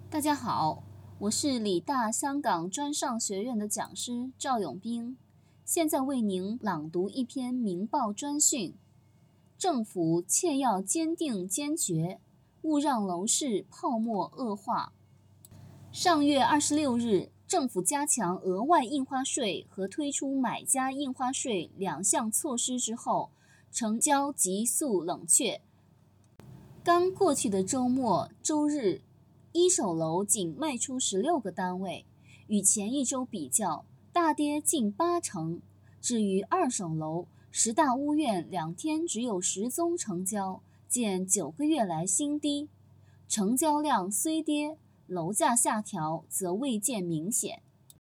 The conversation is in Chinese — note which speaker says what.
Speaker 1: 大家好，我是理大香港专上学院的讲师赵永兵，现在为您朗读一篇明报专讯。政府切要坚定坚决，勿让楼市泡沫恶化。上月26日，政府加强额外印花税和推出买家印花税两项措施之后，成交急速冷却。刚过去的周末周日，一手楼仅卖出16个单位，与前一周比较大跌近80%。至于二手楼，10大屋苑2天只有10宗成交，见9个月来新低。成交量虽跌，楼价下调则未见明显。